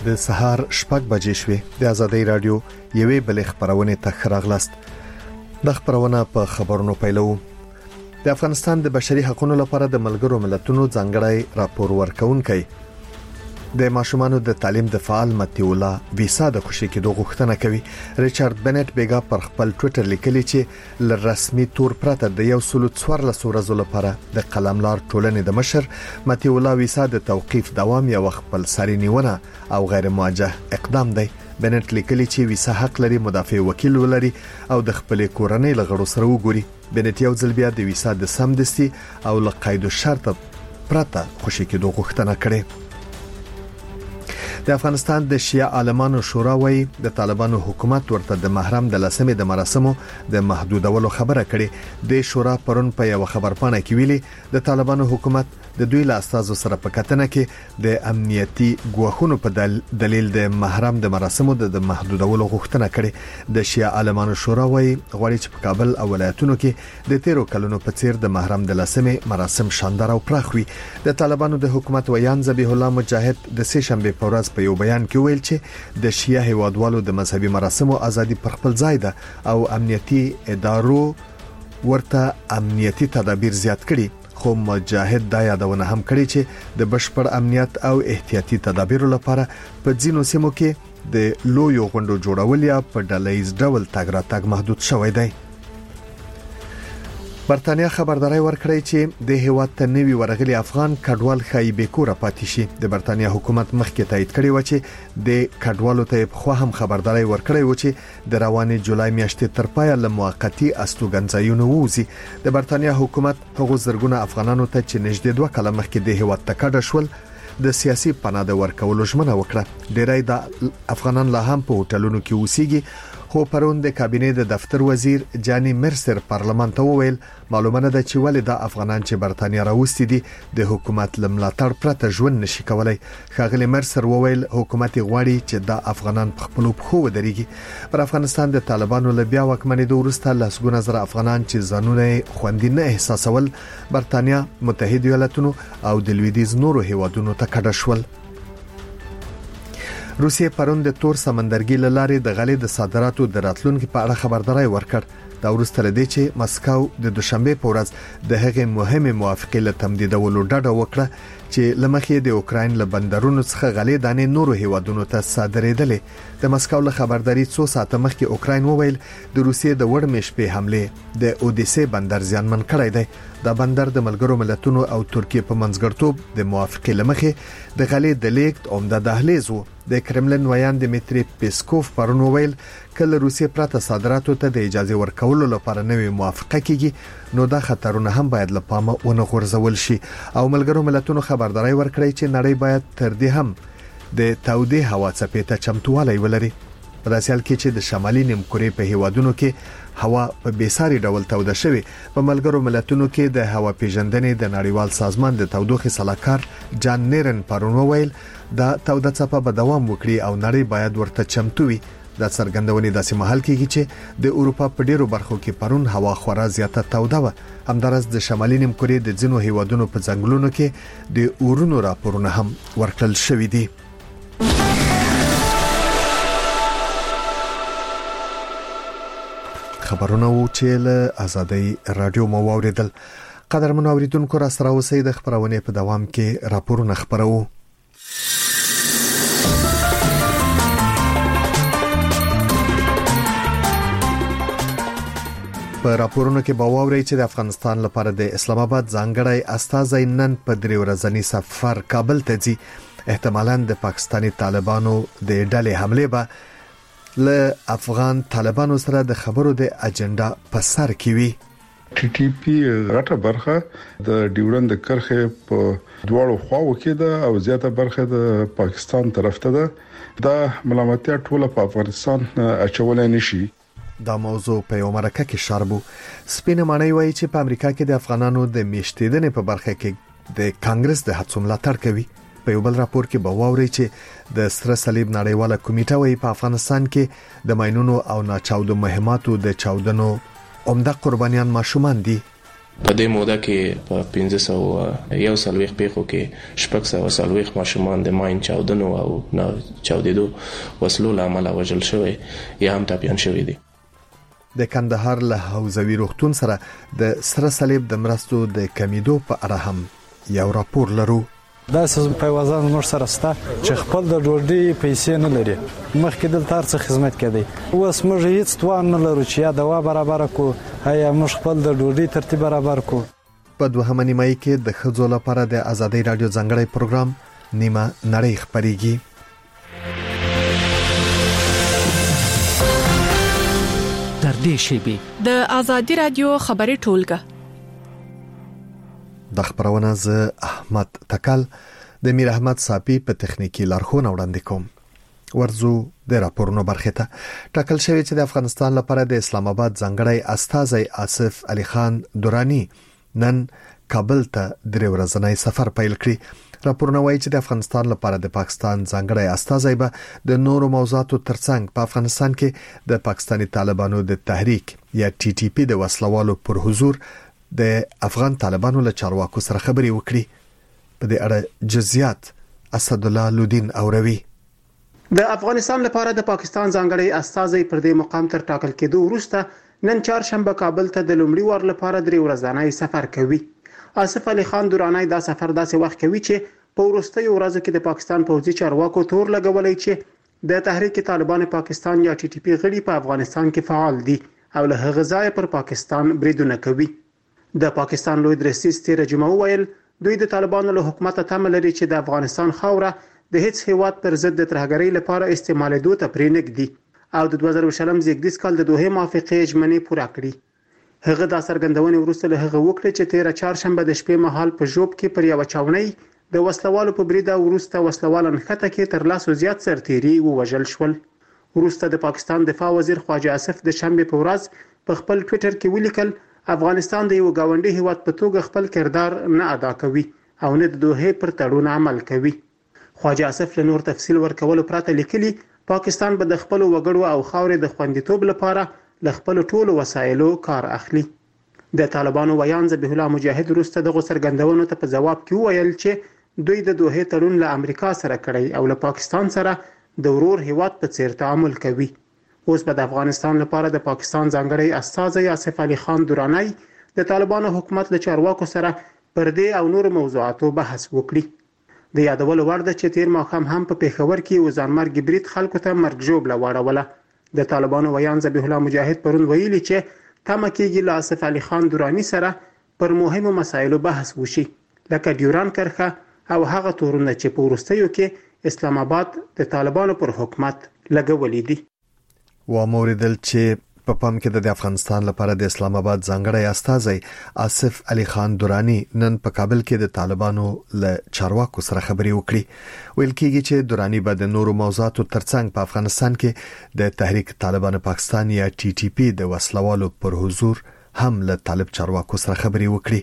د سهار 6 بجې شوې د آزادۍ رادیو یوې بلې خبرونه ته راغلاست. د خبرونه په خبرونو پیلو. د افغانستان د بشري حقوقو لپاره د ملګرو ملتونو ځانګړی راپور ورکونکي د ماشومانو د تعلیم د فعال متیو الله ویسا د خوشي کېدو غوښتنه کوي. ریچارډ بنټ بیګا پر خپل ټوئیټر لیکلی چې ل رسمي تور پرته د 114 ورځې لپاره د قلملار ټولنې د مشر متیو الله ویسا د توقيف دوام یو خپل ساري نیونه او غیر موجه اقدام دی. بنټ لیکلی چې ویسا حق لري مدافع وکیل ولري او د خپل کورنۍ لغړو سره وګوري. بنټ یو ځل بیا د ویسا د سمدستي او لقید شرط پرته خوشي کېدو غوښتنه کړې. د افغانستان د شیعه عالمانو شورا وایي د طالبانو حکومت ورته د محرم د لسمې د مراسمو د محدودولو خبره کړې. د شورا پرون په یو خبرپاڼه کې ویلي د طالبانو حکومت د دوی له استازو سره په کتنه کې د امنیتي ګواښونو په دلیل د محرم د مراسمو د محدودولو غوښتنه کړې. د شیعه عالمانو شورا وایي غواړي چې په کابل او ولایتونو کې د 13 کلونو په څیر د محرم د لسمې مراسم شاندار او پراخ وي. د طالبانو د حکومت ویان ذبیح الله مجاهد د سه شنبه په ورځ په یو بیان کې ویل چې د شیعه هیوادوالو د مذهبي مراسمو ازادي پر خپل ځای ده او امنیتي ادارو ورته امنیتي تدابیر زیات کړي. خو مجاهد دا یادونه هم کړې چې د بشپړ امنیت او احتیاطي تدابیرو لپاره په ځینو سیمو کې د لویو غونډو جوړول یا په ډلهییز ډول تګ راتګ محدود شوی دی. برتانیا خبرداري ورکړی چې د هیواد ته نوی ورغلي افغان کډوال خای به کور پاتې شي. د برتانیا حکومت مخکې تایید کړی و چې د کډوالو ته په خو هم خبرداري ورکړی و چې د روانې جولای میاشتې تر پایه له موقتی استوګنځایونو ووزي. د برتانیا حکومت هغو زرګونه افغانانو ته چې نږدې 2 کاله مخکې د هیواد ته کډه شول د سیاسي پناه ورکولو ژمنه وکړه. ډیری د افغانان لا هم په هوټلونو کې اوسېږي. خو پرون د کابینې د دفتر وزیر جانی مرسر پارلمان ته وویل معلومه ده چې ولې د افغانان چې برتانیا راوستي دي د حکومت لملاتړ پرته ژوند نشي کولای. خاغلی مرسر وویل حکومت غواړي چې د افغانان په خپل خو ودرېږي. پر افغانستان د طالبانو له بیا واکمنۍ د وروسته لسګونه زره افغانان چې ځانونه خوندي نه احساسول برتانیا متحده ایالاتونو او د لویدیځ نورو هیوادونو ته کډه شول. روسیه پرون د تور سمندرګي لارې د غلې د صادراتو د راتلونکو په اړه خبرداري ورکړ. دا وروسته لدی چې مسکو د دوشنبه په ورځ د هغې مهمه موافقه له تمدیدولو ډډه وکړه چې لمخې د اوکراین له بندرونو څخه غلې دانې نورو هیوادونو ته صادرېدلې. د مسکو له خبرداري 2 ساعته مخکې اوکراین وویل د روسیې د وړمې شپې حمله د اودیسه بندر زیانمن کړی دی. دا بندر د ملګرو ملتونو او ترکیه په منځګړتوب د موافقه لمخې د غلې د لیکت عمده دهلیز وو. د کرملن ویان دمیتری پیسکوف پرون وویل کله روسیه پرته صادراتو ته د اجازه ورکولو لپاره نوې موافقه کیږي نو دا خطرونه هم باید له پامه ونه غورځول شي. او ملګرو ملتونو خبرداري ورکړی چې نړۍ باید تر دې هم د تودې هوا څپې ته چمتووالی ولري. په داسې حال کې چې د شمالي نیمکورې په هیوادونو کې هوا په بیساري ډول توده شوه. په ملګرو ملتونو کې د هوا پیژندنې د نړیوال سازمان د تودوخې سلاکار جان نیرن پرون وویل دا توده څپه به دوام وکړي او نړۍ باید ورته چمتو وي. دا څرګندونې داسې مهال کېږي چې د اروپا په ډیرو برخو کې پرون هوا خورا زیاته توده و. همدارس د شمالي نیمکورې د ځینو هیوادونو په ځنګلونو کې د اورونو راپورونه هم ورکړل شوې دي. خبرونه وو چې له آزادۍ رادیو مو واوریدل. قدرمن اوریدونکو را سره اوسئ د خبرونه په دوام کې راپورونه خبرو. په راپورونو کې باوري چې د افغانستان لپاره د اسلام آباد ځانګړی استازی نن په 3 ورځنی سفر کابل ته ځي. احتمالاً د پاکستاني طالبانو د ډلې حمله به له افغان طالبانو سره د خبرو د اجنډا په سر کې وي. ټي ټي پی غټه برخه د ډیورند کرخه په دواړو خواو کې ده او زیاته برخه د پاکستان طرف ته ده. دا ملامتیا ټوله په افغانستان اچولای نشي. دا موضوع په یو مرکه کې شاربو. سپینه معنی وایي چې په امریکا کې د افغانانو د میشتېدنې په برخه کې د کانګرس د هڅو ملاتړ کوي. په یو بل راپور کې به واوري چې د سره صلیب نړیواله کمیټه وایي په افغانستان کې د ماینونو او ناچاودو مهماتو د چاودنو عمده قربانیان ماشومان دي. په دې موده کې په 1541 پیښو کې 640 ماشومان د ماین چاودنو او نه چاودیدو وسلو له امله وژل شوي یا هم ټپیان شوي دي. د کندهار له حوزوي روغتون سره د سره صلیب د مرستو د کمیدو په اړه هم یو راپور لرو. دا سیس په وزن نور سره ستا چې خپل د ډوډۍ پیسې نه لري مخکې دلته هرڅه خدمت کوي. اوس موږ هیڅ توان نه لرو چې یا دوا برابر کو یا موږ خپل د ډوډۍ ترتیب برابر کو. په دوهمه نیمایي کې د ښځو لپاره د ازادي رادیو ځانګړی پروګرام نیمه نړۍ خبريږي. تر دې شی د ازادي رادیو خبري ټولګه د خبرونه ز احمد تکل د میر احمد صافي په تخنیکی لارښوونه وړاندې کوم. ورزو د راپورونو برخه ته ټاکل شوی چې د افغانستان لپاره د اسلام آباد ځانګړی استازی آصف علي خان درانی نن کابل ته د ورځنی سفر پیل کړی. راپورونه وایي چې د افغانستان لپاره د پاکستان ځانګړی استازی به د نورو موضوعاتو ترڅنګ په افغانستان کې د پاکستاني طالبانو د تحریک یا ټي ټي پی د وسلوالو پر حضور د افغان طالبانو له چارواکو سره خبري وکړي. په دې اړه جزئیات اسد الله لودین اوروي. د افغانستان لپاره د پاکستان ځانګړی استازی پر دې مقام تر ټاکل کېدو وروسته نن چهارشنبه کابل ته د لومړي وار لپاره د ورځنی سفر کوي. آصف علي خان درانی دا سفر داسې وخت کوي چې په وروستیو ورځو کې د پاکستان پوځي چارواکو تور لګولای چې د تحریک طالبان پاکستان یا ټي ټي پی غړي په افغانستان کې فعال دي او له هغه ځایه پر پاکستان بریدونه کوي. د پاکستان لوی درسیس تیر جمعه ویل دوی د طالبانو له حکومت ته لري چې د افغانستان خاوره د هیڅ هیواد پر ضد د ترهګرۍ لپاره استعمالېدو ته پرېنږدي او د 2020 زیږدیز کال د دوه موافقې ژمنې پوره کړې. هغه د سرګندونې وروسته له هغه وکړه چې تیر چهارشنبه د شپې مهال په جوب کې پر یو چاونۍ د وسلوالو په بریده وروسته وسلوال نښته کې تر لاسو زیات سرتیري ووژل شول. وروسته د پاکستان دفاع وزیر خواجه آصف د شنبه په ورځ په خپل ټوئیټر کې ولیکل افغانستان د یو گاونډي هیواد په توګه خپل کردار نه ادا کوي او نه د دوه پر تړون عمل کوي. خواجه آصف له نور تفصیل ورکول پرته لیکلي پاکستان به د خپل وګړو او خاورې د خوندیتوب لپاره له خپل ټولو وسایلو کار اخلي. د طالبانو ویان ذبیح الله مجاهد وروسته د غوسرګندونو ته په جواب کې ویل چې دوی د دوه تړون له امریکا سره کړی او له پاکستان سره د ورور هیواد په څیر تعامل کوي. اوس په د افغانستان لپاره د پاکستان ځانګړی استازی آصف علي خان درانی د طالبانو حکومت له چارواکو سره پر دې او نور موضوعاتو بحث وکړي. د یادولو وړ ده چې تیر ماښام هم په پیښور کې وزارمرګ برید خلکو ته مرګ ژوبله واړوله. د طالبانو ویان ذبیح الله مجاهد پرون ویلي چې تمه کېږي له آصف علي خان درانی سره پر مهمو مسایلو بحث وشي لکه ډیوران کرښه او هغه تورونه چې په وروستیو کې اسلام آباد د طالبانو پر حکومت لګولې دي. و موریدل چې په پام کې د افغانستان لپاره د اسلام آباد ځانګړی استازی آصف علي خان درانی نن په کابل کې د طالبانو له چارواکو سره خبري وکړي. ویل کېږي چې درانی به د نورو موضوعاتو ترڅنګ په افغانستان کې د تحریک طالبان پاکستان یا ټي ټي پی د وسلوالو پر حضور هم له طالب چارواکو سره خبري وکړي.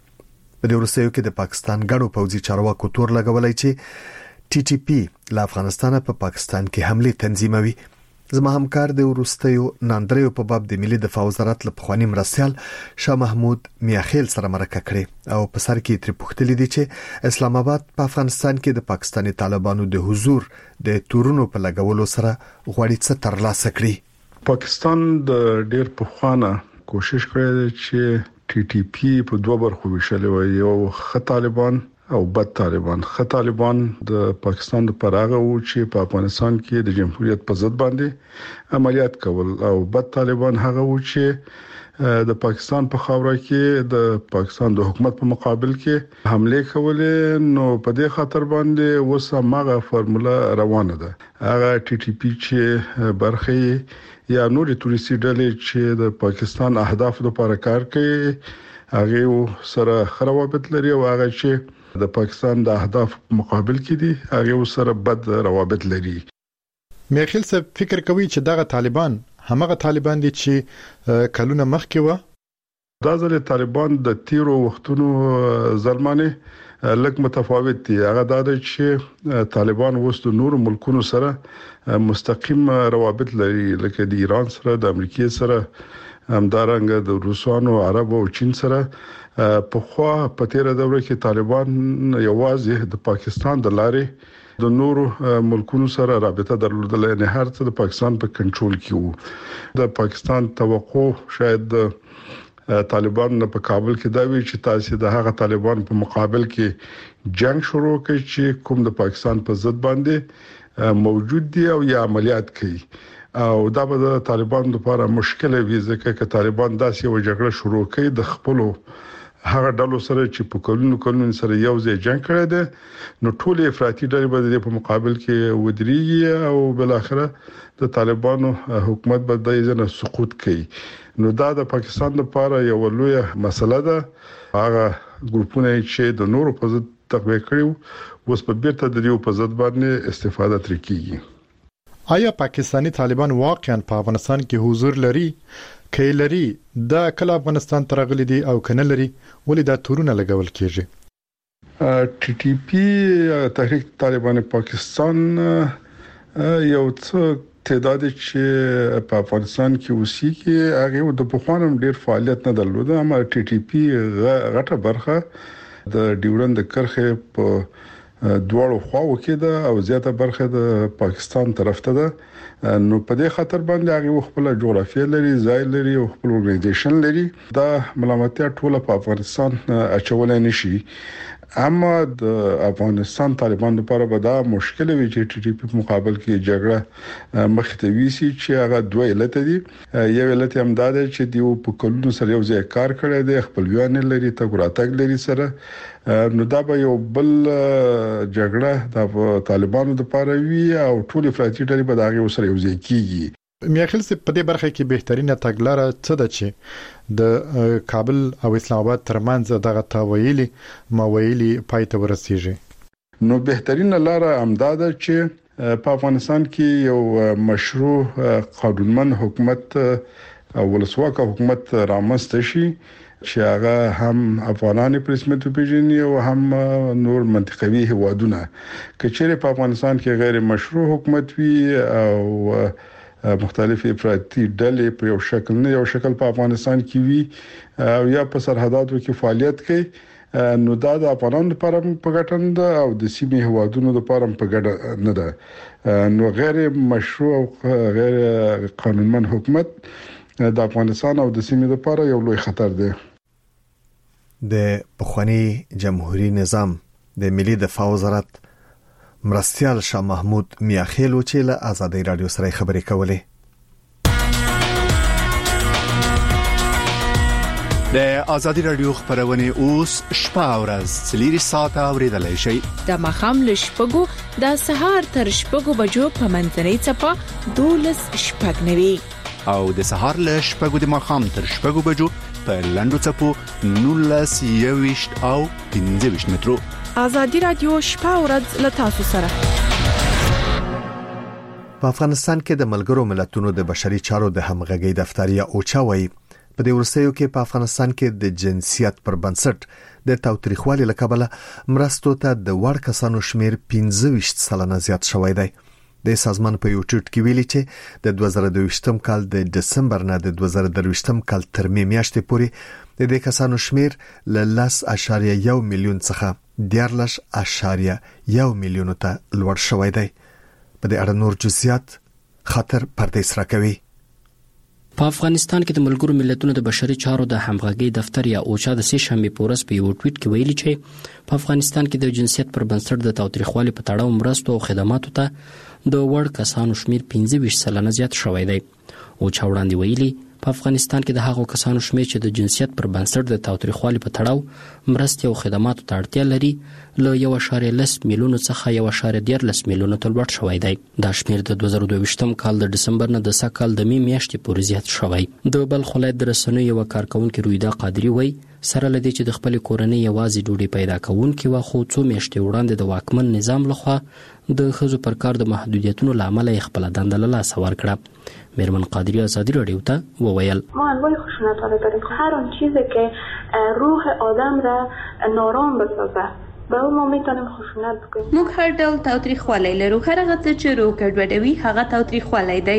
په دې وروستیو کې د پاکستان ګډو پوځي چارواکو تور لګولای چې ټي ټي پی له افغانستان په پاکستان کې حمله تنظیموي. زما همکار د وروستیو ناندریو په باب د ملي دفاع وزارت له پخوانی مرستیال شاه محمود میاخیل سره مرکه کړې او په سر کې تر پوښتلې دي چې اسلام آباد په افغانستان کې د پاکستاني طالبانو د حضور د تورونو په لګولو سره غوړي څه ترلاسه کړي. پاکستان د ډېر پخوانه کوشش کړی دی چې ټي ټي پی په دوه برخو ویشل وي، یو خ طالبان او بد طالبان. خ طالبان د پاکستان د پراغه و چې په افغانستان کې د جمهوریت په ضد باندې عملیات کول او بد طالبان هغه و چې د پاکستان په خاوره کې د پاکستان د حکومت په مقابل کې حمله کولې. نو په دې خاطر باندې وسمغه فرموله روانه ده. هغه ټي ټي پی چې برخه یا نورې توريستي ډلې چې د پاکستان اهداف لپاره کار کوي هغه سره روابط لري او هغه چې د پاکستان د اهداف مقابل کې دي هغه سره بد روابط لري. میخیل صاحب فکر کوي چې دغه طالبان همغه طالبان دي چې کلونه مخکې و. دا ځل طالبان د تیرو وختونو ظلمانه لک متفاوت دي. هغه دا چې طالبان وست نور ملکونو سره مستقیم روابط لري لکه د ایران سره، د امریکای سره، همدارنګه د روسانو عربو او چین سره په خوا په تیر دوره کې طالبان یوازې د پاکستان د لارې د نورو ملکونو سره رابطه درلودله، نه هر څه د پاکستان په کنټرول کې وو. د پاکستان توقع شاید طالبان په کابل کې دا وی چې تاسو د هغه طالبان په مقابل کې جنگ شروع کړئ چې کوم د پاکستان په ضد باندې موجود دي او یا عملیات کوي، او دا به د طالبان لپاره مشکل وي ځکه چې طالبان داسې یو جګړه شروع کوي د خپلو هغه ډلو سره چې په کلونو سره یو ځای جنگ کړی دی، نو ټول افراطي ډلې به د په مقابل کې ودرېږي او بل اخره د طالبانو حکومت به د ځنه سقوط کوي. نو دا د پاکستان لپاره یو لوی مسله ده. هغه ګروپونه چې د نورو په ضد تقویه کړیو اوس په بیرته د یو په ضد باندې استفاده ترې کیږي. آیا پاکستانی طالبان واقعا په افغانستان کې حضور لري؟ کله لري دا کله افغانستان ترغلي دي او کنه لري ولې دا تورونه لګول کیږي؟ ټي ټي پی تحریک طالبان پاکستان یو څه تعداد چې په افغانستان کې اوسېږي هغه د بخوانم ډیر فعالیت نه درلود، اما ټي ټي پی غټه برخه د ډیورند کرخه په دواړو خواو کې ده او زیاته برخه د پاکستان طرف ته ده. نو په دې خاطر باندې هغه خپل جغرافیه لري، ځای لري او خپل اورګنایزیشن لري. دا ملامتیا ټول په افغانستان اچولای نشي، اما د افغانستان طالبان لپاره به دا مشکل وي چې ټي ټي پی په مقابل کې جګړه مخته ویسي چې هغه دوه علت دي. یو علت هم دا دی چې دیو په کلونو سره یو ځای کار کړی دی، خپلوان لري، تګوراتګ لري سره، نو دا به یو بل جګړه د طالبانو لپاره وي او ټول افراطي ډلې به دا غي سره یو ځای کیږي. میاخیل سي په دې برخه کې بهترینه تګلاره څه ده چې د کابل او اسلام آباد ترمنځ دغه تاویلي مویلي پایته ورسیږي؟ نو بهترینه لار امداده چې په افغانستان کې یو مشروع قانونمن حکومت او ولسواک حکومت رامنځته شي چې هغه هم افغانان په رسمیت پیژني او هم نور منطقوي هوادونه. کچېره په افغانستان کې غیر مشروع حکومت وي او مختلف افراطي ډلې په یو شکل نه یو شکل په افغانستان کې وي او یا په سرحداتو کې فعالیت کوي، نو دا د افغانانو لپاره په ګټه ده او د سیمې هوادونو لپاره په ګټه نه ده. نو غیر مشروع او غیر قانونمن حکومت د افغانستان او د سیمې لپاره یو لوی خطر دی. د پخوانی جمهوریت نظام د ملي دفاع وزارت مرستيال شاه محمود میاخیلو چې له آزادۍ رادیو سره خبرې کولې. د آزادۍ رادیو خبرونه اوس شپه او ورځ 3 ساعته اوریدلای شئ. د مخام لشپګو د سهار تر شپګو بجو په منځنۍ چپه 12 شپږ او د سهار لشپګو د مخام تر شپګو بجو په لندو چپو 19 او 15 مترو. آزادۍ رادیو شپه او ورځ له تاسو سره. په افغانستان کې د ملګرو ملتونو د بشري چارو د همغږي دفتر یا اوچا وایي په دې ورسېو کې په افغانستان کې د جنسیت پر بنسټ د تاوتریخوالي لکبله مرستو ته د وړ کسانو شمیر 15% زیات شوی دی. د سازمان په یو ټویټ کې ویلي چې د 2022م کال د دسمبر نه د 2023م کال تر میاشتې پورې د دې کسانو شمیر ل 10.1 میلیون څخه 14.1 میلیون ته لوړ شوی دی. په دې اړه نور جزئیات خاطر پردیس راکوي. په افغانستان کې د ملګرو ملتونو د بشري چارو د همغږي دفتر یا اوچا د سې شنبه په ورځ په یو ټویټ کې ویلي چې په افغانستان کې د جنسیت پر بنسټ د تاوتریخوالي په تړاو مرستو او خدماتو ته د وړ کسانو شمیر 15% زیات شوی دی. اوچا وړاندې ویلي په افغانستان کې د هغو کسانو شمیر چې د جنسیت پر بنسټ د تاوتریخوالي په تړاو مرستې او خدماتو ته اړتیا لري له 1.10 میلیون څخه 1.14 میلیون ته لوړ شوی دی. دا شمیر د 2022م کال د دسمبر نه د سکهال د میاشتې پورې زیات شوی. د بلخ ولایت د رسنیو یو کارکونکو رویدا قادری وایي سره لدی چې د خپل کورنۍ یوازې ډوډۍ پیدا کوونکې و خو څو میاشتې وړاندې د واکمن نظام لخوا د خزو پر کار د محدودیتونو لامل خپل دنده له لاس ورکړه. میرمن قادری آزادی رادیو ته وویل ما انواع خشونت ها داریم. هر آن چیزی که روح آدم را نارام بسازه به اون ما میتونیم خشونت بکنیم. موږ هر ډول تاوتریخوالی لرو. هر هغه څه چې روح ګډوډوي هغه تاوتریخوالی دی.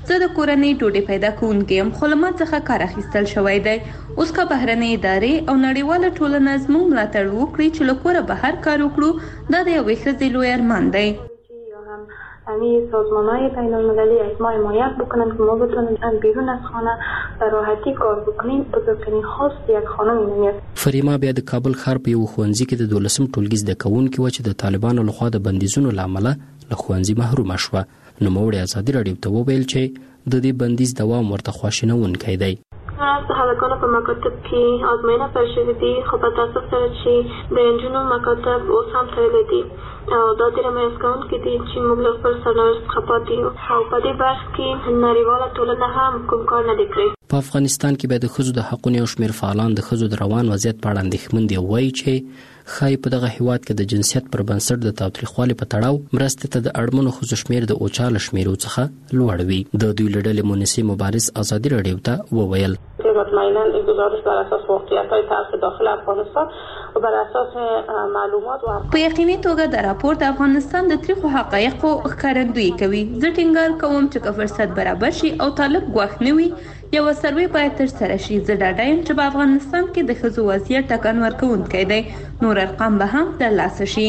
زه د کورنۍ ډوډۍ پیدا کوونکی یم، خو له ما څخه کار اخیستل شوی دی. اوس که بهرنۍ ادارې او نړیواله ټولنه زموږ ملاتړ وکړي چې له کوره بهر کار وکړو، دا د یوې ښځې لوی ارمان دی. همه سازمان‌های بین‌المللی از ما حمایت بکنن که ما بتونیم بیرون از خانه به راحتی کار بکنیم. بزرگترین خواست یک خانم اینه. فریما بیا د کابل ښار په یو ښوونځي کې د 12م ټولګي زده کوونکې وه چې د طالبانو لخوا د بندیزونو له امله له ښوونځي محرومه شوه. نوموړې ازادي راډیو ته وویل چې د دې بندیز دوام ورته خواشینونکی دی. هلکانو په مکاتب کې آزموینه پیل شوې دي، خو په تاسف سره چې د نجونو مکاتب اوس هم تړلي دي او دا ډېر مایوس کوونکي دي چې موږ له خپل سرنوشت څخه پاتې یو او په دې بحث کې نړیواله ټولنه هم کوم کار نه دی کړی. په افغانستان کې به د ښځو د حقونو یو شمېر فعالان د ښځو د روان وضعیت په اړه اندېښمن دي. وایي چې ښایي په دغه هیواد کې د جنسیت پر بنسټ د تاوتریخوالي په تړاو مرستې ته د اړمنو ښځو شمېر د اوچا له شمېرو څخه لوړ وي. د دوی له ډلې مونسې مبارز ازادي راډیو ته وویل مطمئناً این گزارش بر اساس واقعیت‌های تلخ داخل افغانستان و بر اساس معلومات و په یقیني توګه د راپور د افغانستان د تاریخو حقایقو ښکارندویي کوي. زه ټینګار کوم چې که فرصت برابر شي او طالب ګواښ نه وي، یو سروې باید ترسره شي. زه ډاډه یم چې په افغانستان کې د ښځو وضعیت ټکان ورکوونکی دی. نور ارقام به هم ترلاسه شي.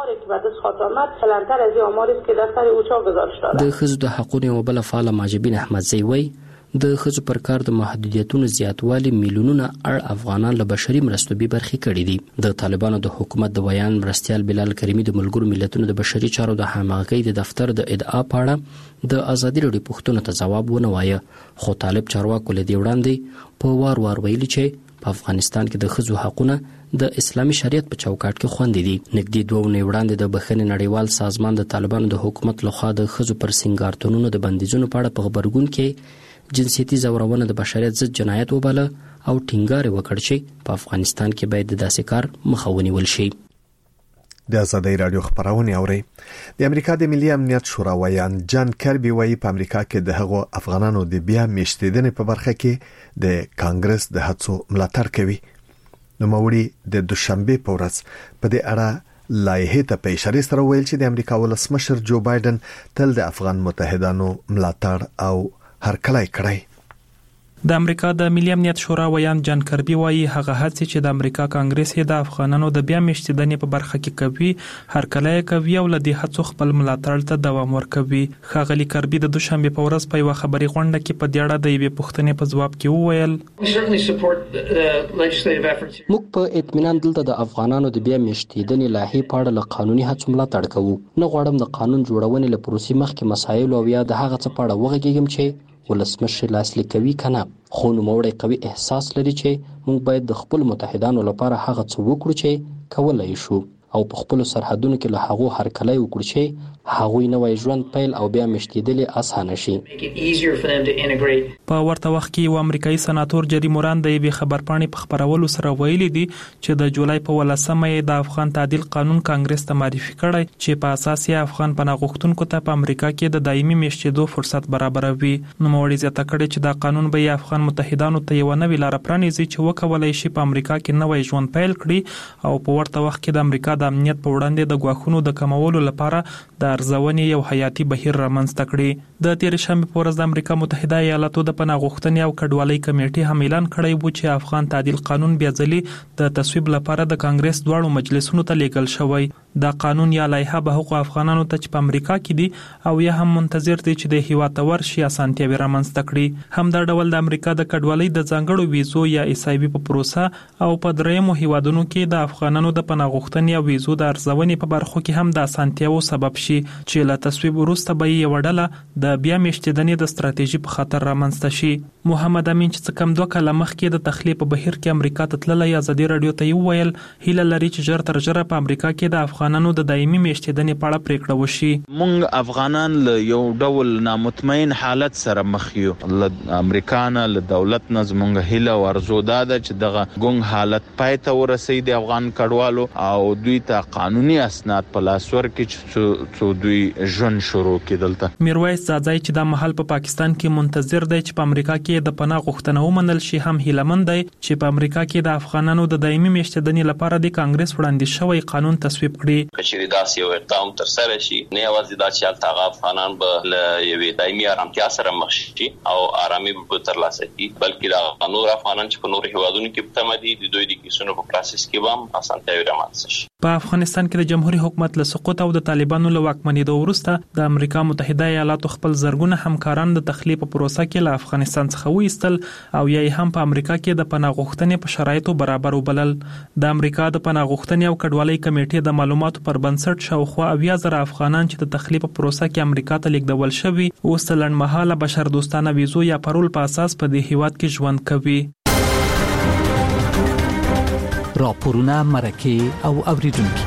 د ښځو د حقونو یوه بله فعاله ماجبین احمدزی وایي د ښځو پر کار د محدودیتونو زیاتوالی میلیونونه اړ افغانان له بشري مرستو بې برخې کړي دي. د طالبانو د حکومت د ویان مرستیال بلال کریمي د ملګرو ملتونو د بشري چارو د همغږۍ د دفتر د ادعا په اړه د ازادي راډیو پوښتنو ته ځواب ونه وایه، خو طالب چارواکو له دې وړاندې په وار ویلي چې په افغانستان کې د ښځو حقونه د اسلامي شریعت په چوکاټ کې خوندي دي. نږدې 2 اونۍ وړاندې د بخښنې نړیوال سازمان د طالبانو د حکومت لخوا د ښځو پر سینګارتونونو د بندیزونو په اړه په غبرګون کې جنسیتي ځورونه د بشریت ضد جنایت وباله او ټینګار وکړ چې په افغانستان کې باید د داسې کار مخه ونیول شي. د ازادي راډیو خبرونه اوري. د امریکا د ملي امنیت شورا ویان جان کربي وایي په امریکا کې د هغو افغانانو د بیا میشتېدنې په برخه کې د کانګرس د هڅو ملاتړ کوي. نوموړي د دوشنبه په ورځ په دې اړه لایحه ته په اشاره سره ویل چې د امریکا ولسمشر جو بایدن تل د افغان متحدانو ملاتړ او هرکلی کړی. د امریکا د ملي امنیت شورا ویان جان کربي وایي هغه هڅې چې د امریکا کانګرس یې د افغانانو د بیا میشتېدنې په برخه کې کوي هرکلی کوي او له دې هڅو خپل ملاتړ ته دوام ورکوي. ښاغلي کربي د دوشنبه په ورځ په یوه خبري غونډه کې په دې اړه د یوې پوښتنې په ځواب کې وویل موږ په اطمینان دلته د افغانانو د بیا میشتېدنې لایحې په اړه له قانوني هڅو ملاتړ کوو. نه غواړم د قانون جوړونې له پروسې مخکې مسایل او یا د هغه څه په اړه وغږیږم چې ولسمشر لاسلیک کوي کنه، خو نوموړی قوي احساس لري چې موږ باید د خپل متحدانو لپاره هغه څه وکړو چې کولای شو او په خپل سرحدونو کې له هغو هرکلی وکړو چې هغوی نوی ژوند پیل او بیا میشتېدل اسانه شي. په ورته وخت کې یو امریکایي سناتور جری موران د یوې خبرپاڼې په خبرولو سره ویلي دي چې د جولای په 18مه یې د افغان تعدیل قانون کانګرس ته معرفي کړی چې په اساس یې افغان پناه غوښتونکو ته په امریکا کې د دایمي میشتېدو فرصت برابروي. نوموړي زیاته کړې چې دا قانون به یې افغان متحدانو ته یو نوې لار پرانیزي چې وکولای شي په امریکا کې نوی ژوند پیل کړي او په ورته وخت کې د امریکا د امنیت په وړاندې د ګواښونو د کمولو لپاره د ارزونې یو حیاتي بهیر رامنځته کړي. د تېرې شنبې په ورځ د امریکا متحده ایالاتو د پناه غوښتنې او کډوالۍ کمیټې هم اعلان کړی و چې افغان تعدیل قانون بیا ځلې د تصویب لپاره د کانګرس دواړو مجلسونو ته لیږل شوی. دا قانون یا لایحه به هغو افغانانو ته چې په امریکا کې دي او یا هم منتظر دي چې د هیواد ته ورشي اسانتیاوې رامنځته کړي. همدا ډول د امریکا د کډوالۍ د ځانګړو ویزو یا ایسایبي په پروسه او په درېیمو هیوادونو کې د افغانانو د پناه غوښتنې او ویزو د ارزونې په برخو کې هم د اسانتیاوو سبب شي چې له تصویب وروسته به یو ډله د بیا میشتېدنې د ستراتیژي په خطر رامنځته شي. محمد امین چې څه کم 2 کاله مخکې د تخلیه په بهیر کې امریکا ته تللی ازادي راډیو ته وویل هیله لري چې ژر تر ژره په امریکا کې د افغانانو د دایمي میشتېدنې په اړه پریکړه وشي. موږ افغانان له یو ډول نامطمئن حالت سره مخ یو. له امریکا نه له دولت نه زموږ هیله او ارزو دا ده چې دغه ګونګ حالت پای ته ورسوي د افغان کډوالو او دوی ته قانوني اسناد په لاس ورکړي چې دوی ژوند شروع کړي. دلته میرویس دا ځای چې د محل په پاکستان کې منتظر دی چې په امریکا کې د پناه غوښتنه ومنل شي هم هیلمند دی چې په امریکا کې د افغانانو د دایمي میشتدنې لپاره د کانګرس وړاندې شوی قانون تصویب کړي. کچېرې داسې یو اقدام ترسره شي نه یوازې دا چې هلته افغانان به له یوې دایمي ارامتیا سره مخ شي او آرامي به ترلاسه کړي، بلکې د نور افغانان چې په نورو هیوادونو کې په تمه دي د دوی د کیسونو په پروسس کې به هم اسانتیاوې رامنځته شي. په افغانستان کې د جمهوریت حکومت له سقوط او د طالبانو له واکمنېدو وروسته د امریکا متحده ایالاتو خپل زرګونه همکاران د تخلیه په پروسه کې له افغانستان څخه وایستل او یا هم په امریکا کې د پناه غوښتنې په شرایطو برابر وبلل. د امریکا د پناه غوښتنې او کډوالۍ کمیټې د معلوماتو پر بنسټ شاوخوا 80,000 افغانان چې د تخلیه په پروسه کې امریکا ته لیږدول شوي اوس د لنډمهاله بشردوستانه ویزو یا پرول په اساس په دې هیواد کې ژوند کوي. راپورونه مرکه او اوریدونکو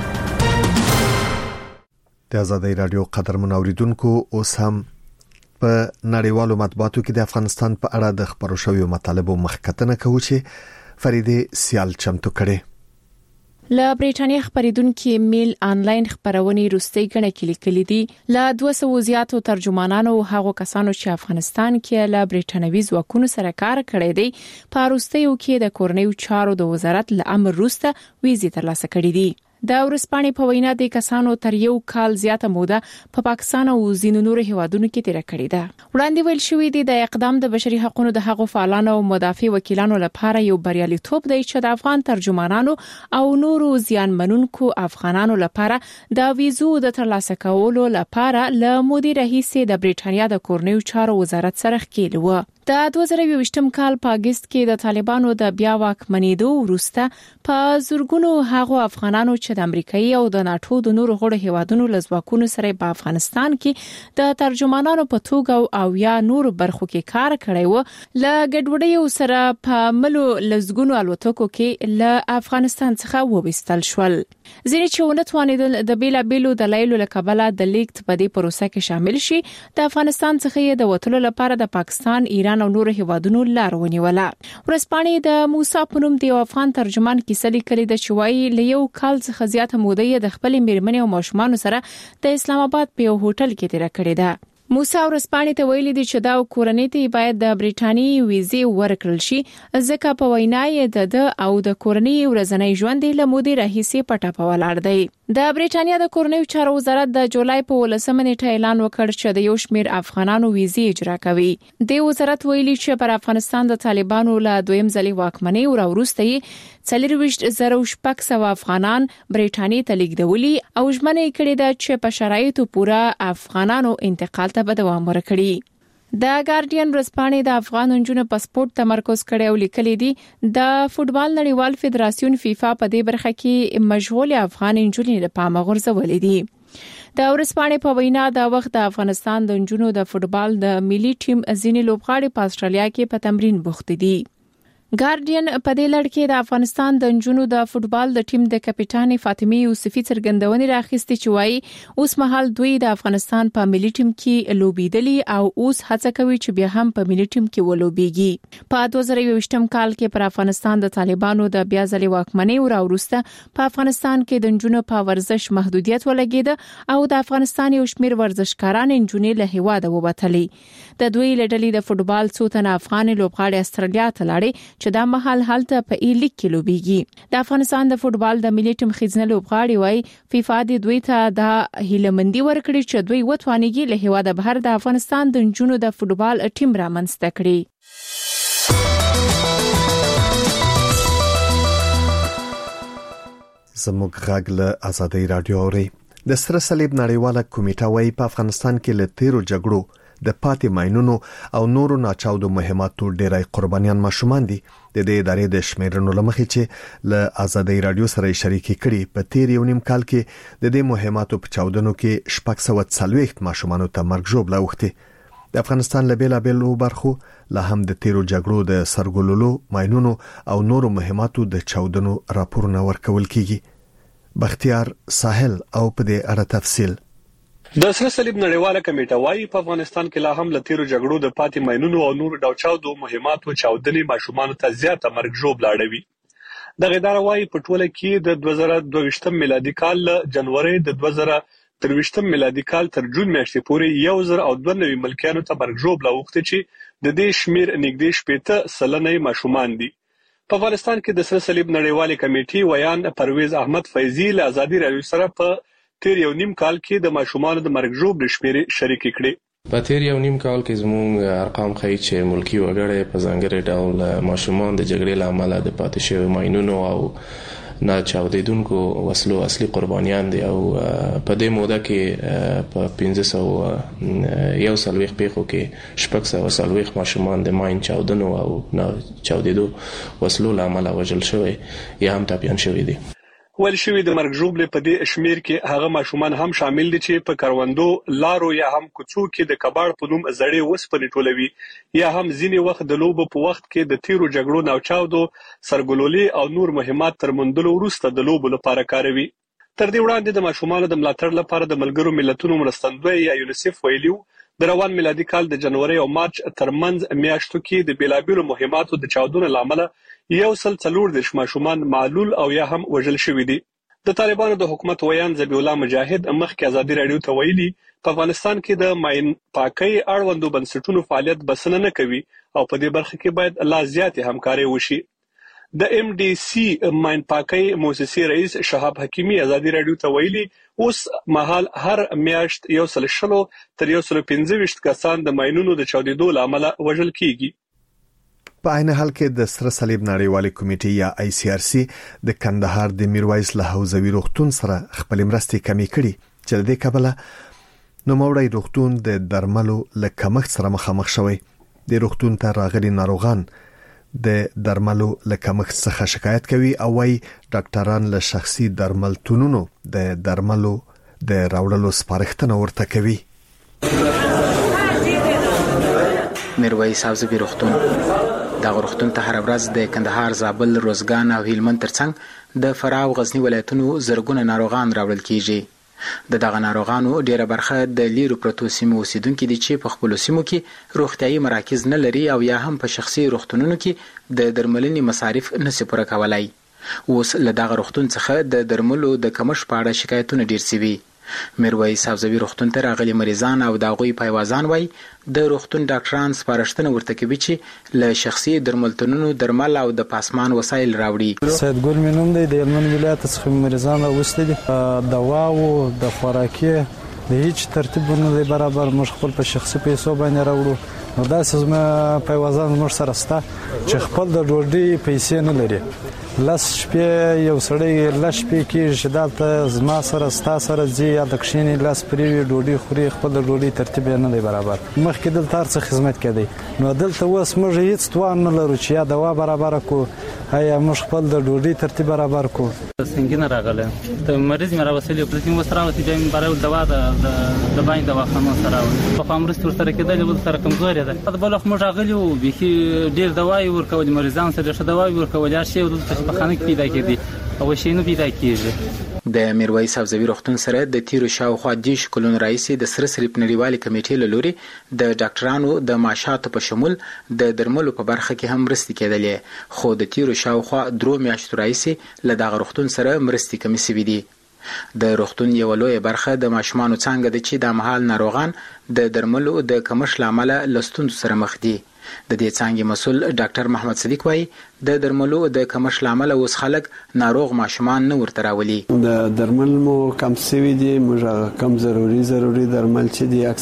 د آزادۍ رادیو قدرمن اوریدونکو اوس هم په نړیوالو مطبوعاتو کې د افغانستان په اړه د خبرو شویو مطالبو مخکتنه کوي چې فریدې سیال چمتو کړي. له بریټانیا خبرېدونکو میل آنلاین خبرونه روسي غنه کې لیکلي دي له 200 زیاتو ترجمانانو هغه کسانو چې افغانستان کې له بریټانوي ځواکونو سره کار کړی دی په روسیو کې د کورنیو چارو د وزارت له امر وروسته ویزې ترلاسه کړې دي. د ورسپانې په وینا د کسانو تر یو کال زیاته موده په پاکستان او ځینو نورو هیوادونو کې تیر کړې ده. وړاندې ویل شوې دي د اقدام د بشري حقوقو د حقوقو فعالانو او مدافع وکیلانو لپاره یو بریالیتوب دی چې د افغان ترجمانانو او نورو زیانمنونکو افغانانو لپاره د ویزو د ترلاسه کولو لپاره له مودې راهیسې د بریټانیا د کورنیو چارو وزارت سره ښکېل و. د 2020م کال په اگست کې د طالبانو د بیا واکمنېدو وروسته په زورګونو هغه افغانانو چې د امریکایي او د ناتو د نورو غړو هیوادونو لزواکونو سره په افغانستان کې د ترجمانانو په توګه او یا نورو برخو کې کار کړی و له ګډوډۍ سره په ملو لزګونو الوتکو کې له افغانستان څخه وویستل شول. ځینې چې ونتوانېدل د بیلابیلو دلایلو له کبله د لیکت په دې پروسه کې شامل شي د افغانستان څخه د وټلو لپاره د پاکستان، ایران او نور هیوادونو لار ونیوله. ورسپانې د موسی په نوم د افغان ترجمان کیسه لیکلې د چوي له یو کال څخه زیاته موده د خپل میرمنې او ماشومان سره د اسلام آباد په یو هوټل کې تیر کړې ده. موسی ورسپانې ته ویلي دي چې دا کورنۍ ته باید د بریټانیې ویزې ورکړل شي ځکه په وینا یې د او د کورنۍ ورځنی ژوند له مودې راهیسې پټه په ولاړ دی. د بریټانیا د کورنیو چارو وزارت د جولای په 18 نیټه اعلان وکړ چې د یو شمېر افغانانو ویزې اجرا کوي. د وزارت ویلي چې پر افغانستان د طالبانو له دویم ځلې واکمنۍ وروسته 40,000 افغانان بریټانیا ته لیږدولي او ژمنه کړې ده چې په شرایطو پوره افغانانو انتقال ته به دوام ورکړي. د ګارډین ورځپاڼې د افغان نجونو پاسپورت تمرکز کړي او لیکلي دي د فوتبال نړیوال فدراسیون فیفا په دې برخه کې مشغول افغان نجونې لپاره غورځولې دي. د ورځپاڼې په وینا د وخت د افغانستان د نجونو د فوتبال د ملي ټیم ځینې لوبغاړي په استرالیا کې په تمرین بوخت دي. ګارډین په دې لړ کې د افغانستان د نجونو د فوتبال د ټیم د کپټان فاطمه یوسفی څرګندونې راخستې چې وايي اوس مهال دوی د افغانستان په ملي ټیم کې لوبېدلي او اوس هڅه کوي چې بیا هم په ملي ټیم کې ولوبېږي. په 2020م کال کې پر افغانستان د طالبانو د بیا ځلې واکمنۍ وروسته په افغانستان کې د نجونو په ورزش محدودیت ولګېد او د افغانستان یو شمېر ورزشکاران نجونې له هیواده ووتلې. د دوی لړلې د فوتبال څو تنه افغان لوبغاړي استرالیا ته لاړې چې دا مهال هلته په لیګ کې لوبېږي. د افغانستان د فوتبال د ملي ټیم خزینه لوبغاړي وای فیفا د دوی ته د هیلمندي ورکړي چې دوی وټوانېږي له هیواده بهر د افغانستان د نجونو د فوتبال ټیم رامنځته کړي. زموږ غږ له آزادۍ رادیو اوري. د سره صلیب نړیواله کمیټه وايي په افغانستان کې له تیرو جګړو د پاتې ماينونو او نورو ناچاودو مهماتو ډېرای قربانيان ماشومان دي. د دې ادارې د شمیرنو لمخې چې له آزادۍ رادیو سره شریکي کړي په تیر یو نیم کال کې د دې مهماتو په چاودنو کې 640 ماشومان ته مرګ ژوبله وختي. د افغانستان له بیلابیلو برخو له هم د تیرو جګړو د سرګولولو ماينونو او نورو مهماتو د چاودنو راپورونه ورکول کیږي. بختیار ساحل او په دې اړه تفصیل. د سره صلیب نړیواله کمیټه وايي په افغانستان کې لا هم له تیرو جګړو د پاتې ماينونو او نورو ډاوچاودو مهماتو چاودنې ماشومان ته زیاته مرګ ژوبله اړوي. د ادارې وايي په ټوله کې د 2022 میلادي کال جنوري د 2022 تر 20 میلادي کال تر جون میاشتې پورې 1092 ملکیانو ته مرګ ژوبله اوښتې چې د دې شمیر نږدې 80% ماشومان دي. په افغانستان کې د سره صلیب نړیوالې کمیټې ویان پرویز احمد فیضي له ازادي راډیو سره په تیر یو نیم کال کې د ماشومانو د مرګ ژوبلې شمیرې شریکې کړې. په تیر یو نیم کال کې زموږ ارقام ښیي چې ملکي وګړي په ځانګړي ډول ماشومان د جګړې له امله د پاتې شویو ماینونو او نه چاودیدونکو وسلو اصلي قربانیان دي او په دې موده کې په 1540 پیښو کې 640 ماشومان د ماین چاودنو او نه چاودیدو وسلو له امله وژل شوي یا هم ټپیان شوي دي. ویل شوي د مرګ ژوبلې په دې شمیر کې هغه ماشومان هم شامل دي چې په کروندو لارو یا هم کوڅو کې د کباړ په نوم زړې وسپنې ټولوي یا هم ځینې وخت د لوبو په وخت کې د تیرو جګړو ناوچاودو سرګلولي او نور مهمات تر موندلو وروسته د لوبو لپاره کاروي. تر دې وړاندې د ماشومانو د ملاتړ لپاره د ملګرو ملتونو مرستندوی یا یونیسف ویلي د روان میلادي کال د جنوري او مارچ ترمنځ میاشتو کې د بیلابیلو مهماتو د چاودنو له امله 140 ماشومان معلول او یا هم وژل شوي دي. د طالبانو د حکومت ویان ذبیح الله مجاهد مخکې ازادي راډیو ته ویلي په افغانستان کې د ماین پاکۍ اړوندو بنسټونو فعالیت بسنه نه کوي او په دې برخه کې باید لا زیاتې همکاري وشي. د ام ډي سي ماین پاکۍ مؤسسې رئیس شهاب حکیمي ازادي راډیو ته ویلي اوس مهال هر میاشت 100 تر 115 کسان د ماینونو د چاودیدو له امله وژل کیږي. په عین حال کې د سره صلیب نړیوالې کمیټې یا آی سی آر سی د کندهار د میرویس له حوزوي روغتون سره خپل مرستې کمی کړي چې د دې کبله نوموړی روغتون د درملو له کمښت سره مخامخ شوی. د روغتون ته راغلي ناروغان د درملو له کمښت څخه شکایت کوي او وايي ډاکټران له شخصي درملتونونو د درملو د راوړلو سپارښتنه ورته کوي. میرویس حوزوي روغتون دا روغتون ته هر ورځ د کندهار، زابل، روزګان او هلمند ترڅنګ د فراه او غزنی ولایتونو زرګونه ناروغان راوړل کیږي. دغه ناروغانو ډیره برخه د لیرو پروتو سیمو اوسیدونکو دي چې په خپل سیمو کې روغتيایي مراکز نه لري او یا هم په شخصي روغتونونو کې د درملنې مصارف نشي پوره کولای. اوس له دغه روغتون څخه د درملو د کمښت په اړه شکایتونه ډیر سوي. میرویس حوزوي روغتون ته راغلي مریضان او د هغوی پیوازان وای د روغتون ډاکټران سپارښتنه ورته کوي چې له شخصي درملتونونو درمل او د پاسمان وسایل راوړي. سید ګل مینوم دی د هلمند ولایت څخه مریضان راوستي دي. دوا او د خوراکي د هیڅ ترتیب نه دی برابر، موږ خپل په شخصي پیسو باندې راوړو. نو دا سزما پیوازان موږ سره ستا چې خپل د ډوډۍ پیسې نه لري. لاس شپې یو سړی لاس شپې کې شدالته زما سره ستا سره ځي یا د کښینې لاس پرې ډوډۍ خوري، خپل د ډوډۍ ترتیب نه دی برابر. مخکې دلته هر څه خدمت کوي، نو دلته اوس موږ هیڅ توان نه لرو چې یا دوا برابر کو یا موږ خپل د ډوډۍ ترتیب برابر کو. څنګه راغله ته مریض مې راوصلې په تاسو سره وتی چې برابر دوا د باندې دوا خانو سره په امرست سره کې د سره کمزوري ده. په بل وخت موږ راغلی او به ډیر دواي ورکول مریضان سره ښه دواي ورکول یا شی په خانه کې پیدا کېدی او شی نه پیدا کېږي. د میرویس حوزوي روغتون سره د تیرو شاوخوا 10 کلونو راځي د سره صلیب نړیوالې کمیټې له لوري د ډاکټرانو د معاشاتو په شمول د درملو په برخه کې هم مرستې کېدلې، خو د تیرو شاوخوا 3 میاشتو راځي له دغه روغتون سره مرستې کمې شوې دي. د روغتون یو لوی برخه د ماشومانو څنګه د چې د مهال ناروغان د درملو د کمښت لامل لستون سره مخ دي. د دې څنګه مسول ډاکټر محمد صدیق وایي د درملو د کمښت لامل اوس خلک ناروغ ماشومان نه ورته راولي. د درمل مو کم سوي دي، موږ کم ضروري درمل چې دي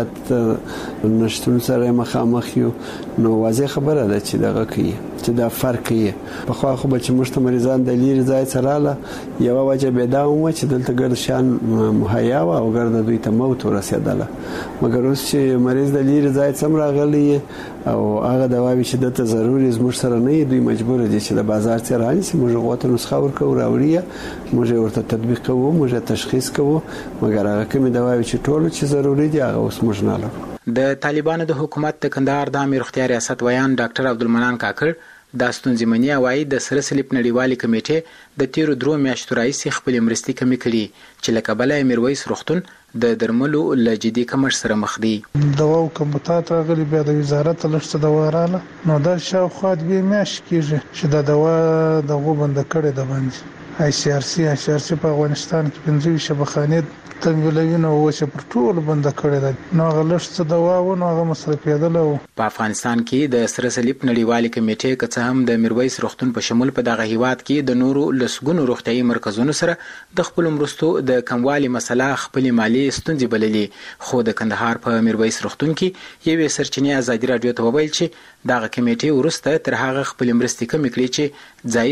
اکثریت نشټون سره مخامخ یو. نو واضح خبره ده چې دغه کوي چې دا فرق کوي. په خو خو چې مشت مریضان د لیر ځای سره له یو وجه به دا و چې دلته ګرد شان مهیا او ګرد دوی ته موت ورسېدله، مګر اوس چې مریض د لیر ځای سم راغلی او هغه دواوی چې دته ضروري زموږ سره نه دوی مجبور دي چې د بازار څخه رانیسي. موږ غوته نسخه ورکو راوړي، موږ ورته تطبیق کوو، موږ تشخیص کوو، مګر هغه کومه دواوی چې ټول چې ضروري دي هغه اوس موږ نه لرو. د طالبانو د حکومت د کندهار د امیر اختیار ریاست ویان ډاکټر عبدالمنان کاکړ د ستونزې منی وایي د سره صلیب نړیوالې کمیټې د تیرو 3 میاشتو راځي خپل مرستې کمې کړي چې لکه بل میرویس روغتون د درملو له جدي کمښت سره مخ دي. دوا او کمبوتات راغلي بیا د وزارت لښته دوا رااله، نو دا شاوخوا 2 میاشتې کېږي چې دا دوا دغه بند کړي د باندې ICRC په افغانستان کې 25 شبخانې تنګلوي نو چې پر ټول بند کړی ده نو غلښت دوا و نو هغه مصرفیدل. په افغانستان کې د سره صلیب نړیوالې کمیټې که هم د میرویس روغتون په شمول په دغه هیواد کې د نورو لسګونو روغتیايي مرکزونو سره د خپل مرستو د کموالي مسله خپل مالی ستونزې بللې، خو د کندهار په میرویس روغتون کې یوې سرچینې ازادي رادیو ته وویل چې دغه کمیټې ورسته تر هغه خپل مرستې کمې کړې چې ځای